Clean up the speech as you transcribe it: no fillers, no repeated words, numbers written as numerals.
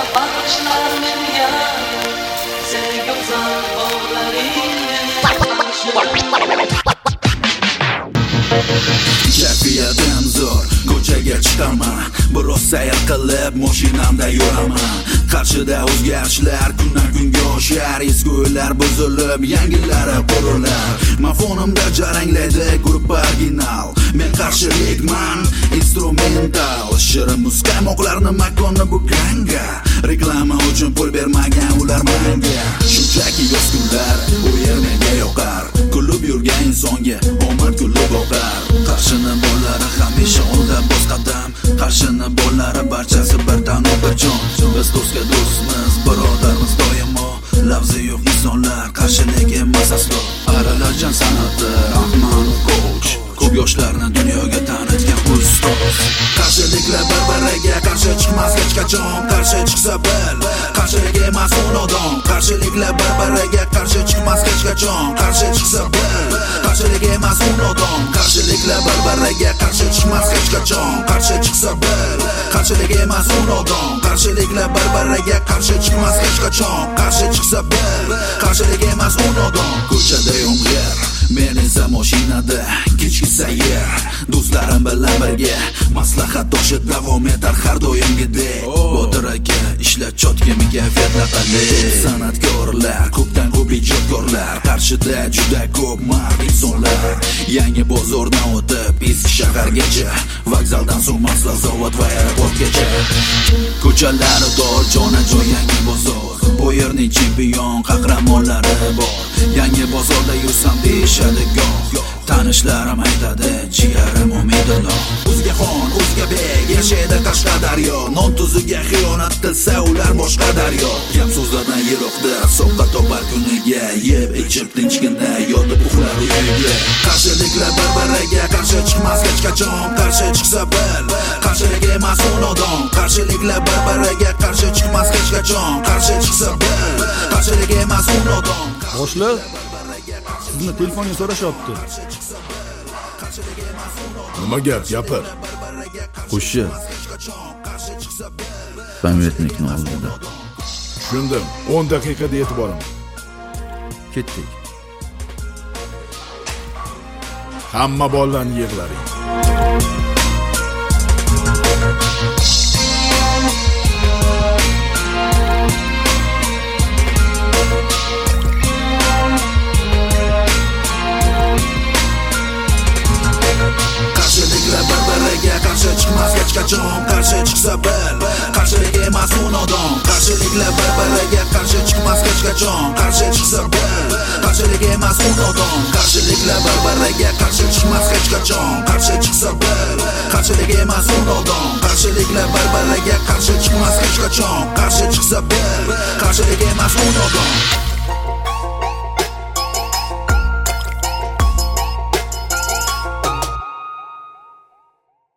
bag'ishlar menga sevgi go'zal bog'laringni. Kayfiyatim zo'r, ko'chaga chiqaman, biroz sayr qilib mashinamda yuraman. Qarshida o'zgarishlar kundan kunga oshar, eski o'ylar buzilib, yangilari qurilar. Mafonimda jaranglaydi grup original, men qarshilikman instrumental. Shirin muzqaymoqlarni makonni bukanga, reklama uchun pul bermagan ular menga. Shunchaki yoz kunlar u yer menga yoqar, kulib yurgan insonga omad kulib boqar. Qarshini bollari hamisha oldi boz qadam, qarshini bollari barchasi bir tan bir jon. Biz do'stga do'stmiz, birodarmiz doimo, lafzi yo'q insonlar qarshilik emas aslo. Aralajan san'ati Rahmanov coach, ko'p yoshlarni dunyoga tanitgan ustoz. Qarshiliklar bir-biriga qarshi chiqmas hech qachon, qarshi chiqsa bil, qarshilik emas unodon. Qarshiliklar bir-biriga qarshi chiqmas hech qachon, qarshi chiqsa bil, qarshilik emas unodon. Qarshiliklar bir-biriga qarshi chiqmas hech qachon, qarshi chiqsa bil, qarshilik emas unodon. Qarshiliklar bir-biriga qarshi chiqmas hech qachon, qarshi chiqsa bil, qarshilik emas unodon. Ko'chada yomg'ir, men esa mashinada kechki sayr, do'stlarim bilan birga maslahatdoshi davom etar har doimgidek. Botir aka ishlar chotkami kayfiyatlar qalay, san'atkorlar ko'pdan ko'p ijodkorlar, qarshida juda ko'p mard insonlar. Yangi bozordan o'tib eski shahargacha, vokzaldan so'ng Masla zavod va aeroportgacha. Ko'chalari dor, jonajon yangi bozor, bu yerning chempion qahramonlari bor. Yangi bozorda yursam deyishadi goh, tanishlarim aytadi jigarim Umidulloh. O'zga xon, o'zga bek, yashaydi Qashqadaryo, non tuziga xiyonat qilsa ular boshqa daryo. Gap so'zlardan yiroqda, soqqa topar kuniga, yeb ichib tinchgina yotib uxlar uyiga. Qarshiliklar bir-biriga qarshi chiqmas hech qachon, qarshi chiqsa bil, qarshilik emas unodon. Qarshiliklar bir-biriga qarshi chiqmas hech qachon, qarshi chiqsa bil, qarshilik emas unodon. Boshliq, sizni telefonga so'rashyapti. Nima gap, gapir. Qo'shchi. Pamirnikni oldida. Tushundim. 10 daqiqada yetib boraman. Ketdik. Hamma bolalarni yig'laring. Qarshi chiqmas hech qachon, qarshi chiqsa bil, qarshilik emas unodon. Qarshiliklar bir-biriga qarshi chiqmas hech qachon, qarshi chiqsa bil, qarshilik emas unodon. Qarshiliklar bir-biriga qarshi chiqmas hech qachon, qarshi chiqsa bil, qarshilik emas unodon. Qarshiliklar bir-biriga qarshi chiqmas hech qachon, qarshi chiqsa bil, qarshilik emas unodon.